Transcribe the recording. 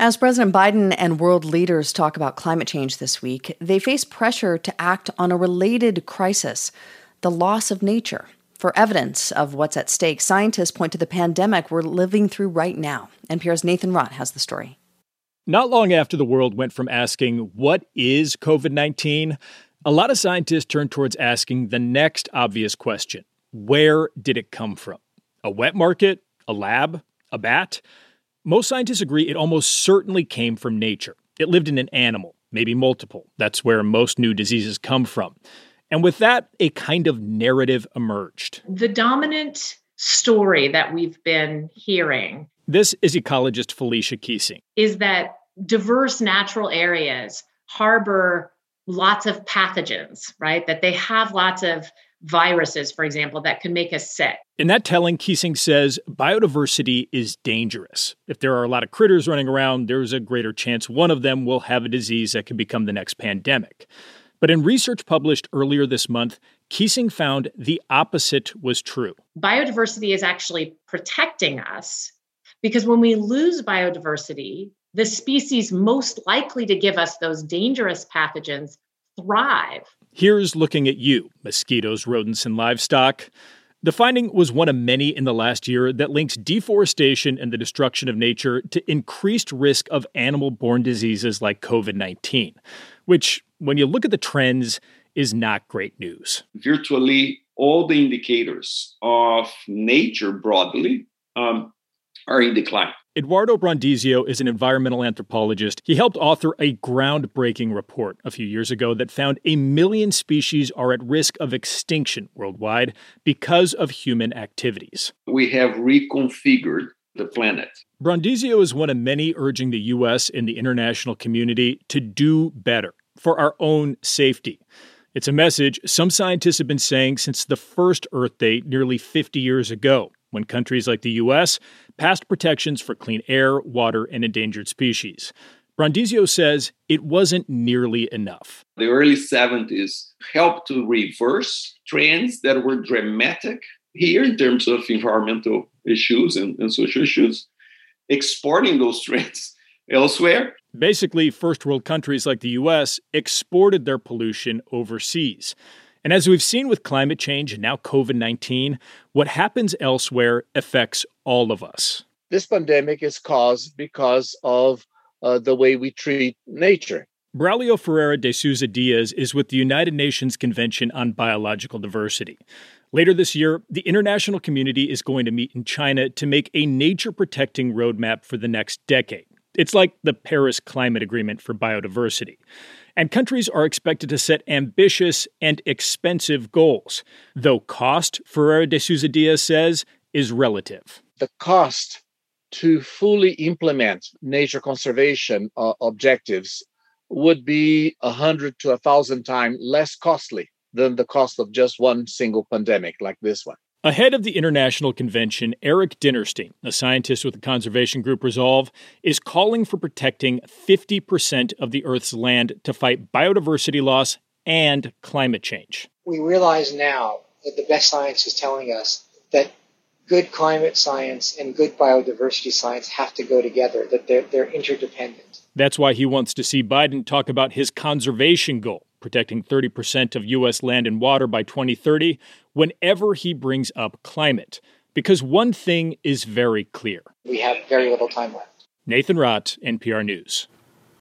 As President Biden and world leaders talk about climate change this week, they face pressure to act on a related crisis, the loss of nature. For evidence of what's at stake, scientists point to the pandemic we're living through right now. NPR's Nathan Rott has the story. Not long after the world went from asking, what is COVID-19? A lot of scientists turned towards asking the next obvious question. Where did it come from? A wet market? A lab? A bat? Most scientists agree it almost certainly came from nature. It lived in an animal, maybe multiple. That's where most new diseases come from. And with that, a kind of narrative emerged. The dominant story that we've been hearing, this is ecologist Felicia Keesing, is that diverse natural areas harbor lots of pathogens, right? That they have lots of viruses, for example, that can make us sick. In that telling, Keesing says biodiversity is dangerous. If there are a lot of critters running around, there's a greater chance one of them will have a disease that could become the next pandemic. But in research published earlier this month, Keesing found the opposite was true. Biodiversity is actually protecting us because when we lose biodiversity, the species most likely to give us those dangerous pathogens thrive. Here's looking at you, mosquitoes, rodents, and livestock. The finding was one of many in the last year that links deforestation and the destruction of nature to increased risk of animal-borne diseases like COVID-19, which, when you look at the trends, is not great news. Virtually all the indicators of nature broadly are in decline. Eduardo Brandizio is an environmental anthropologist. He helped author a groundbreaking report a few years ago that found 1 million species are at risk of extinction worldwide because of human activities. We have reconfigured the planet. Brandizio is one of many urging the U.S. and the international community to do better for our own safety. It's a message some scientists have been saying since the first Earth Day nearly 50 years ago, when countries like the U.S. passed protections for clean air, water, and endangered species. Brandizio says it wasn't nearly enough. The early 70s helped to reverse trends that were dramatic here in terms of environmental issues and social issues, exporting those trends elsewhere. Basically, first world countries like the U.S. exported their pollution overseas. And as we've seen with climate change and now COVID-19, what happens elsewhere affects all of us. This pandemic is caused because of the way we treat nature. Braulio Ferreira de Souza Diaz is with the United Nations Convention on Biological Diversity. Later this year, the international community is going to meet in China to make a nature-protecting roadmap for the next decade. It's like the Paris Climate Agreement for biodiversity. And countries are expected to set ambitious and expensive goals, though cost, Ferreira de Souza Diaz says, is relative. The cost to fully implement nature conservation objectives would be 100 to 1,000 times less costly than the cost of just one single pandemic like this one. Ahead of the international convention, Eric Dinerstein, a scientist with the conservation group Resolve, is calling for protecting 50% of the Earth's land to fight biodiversity loss and climate change. We realize now that the best science is telling us that good climate science and good biodiversity science have to go together, that they're interdependent. That's why he wants to see Biden talk about his conservation goal, protecting 30% of U.S. land and water by 2030, whenever he brings up climate. Because one thing is very clear. We have very little time left. Nathan Rott, NPR News.